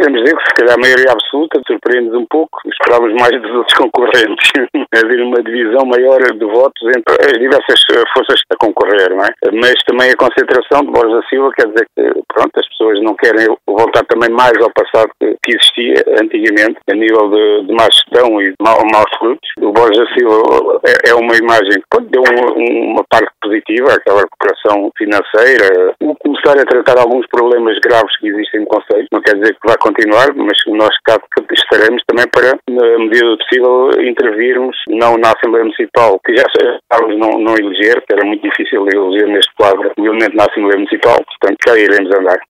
podemos dizer que se calhar a maioria absoluta surpreende-nos um pouco, esperávamos mais dos outros concorrentes, haver uma divisão maior de votos entre as diversas forças a concorrer, não é? Mas também a concentração de Borja Silva quer dizer que, pronto, as pessoas não querem voltar também mais ao passado que existia antigamente, a nível de má gestão e de maus frutos. O Borja Silva é uma imagem que pode ter uma parte positiva, aquela recuperação financeira, o começar a tratar alguns problemas graves que existem no Conselho, não quer dizer que vai continuar, mas nós cá estaremos também para, na medida do possível, intervirmos, não na Assembleia Municipal, que já estávamos não eleger, que era muito difícil eleger neste quadro, obviamente na Assembleia Municipal, portanto cá iremos andar.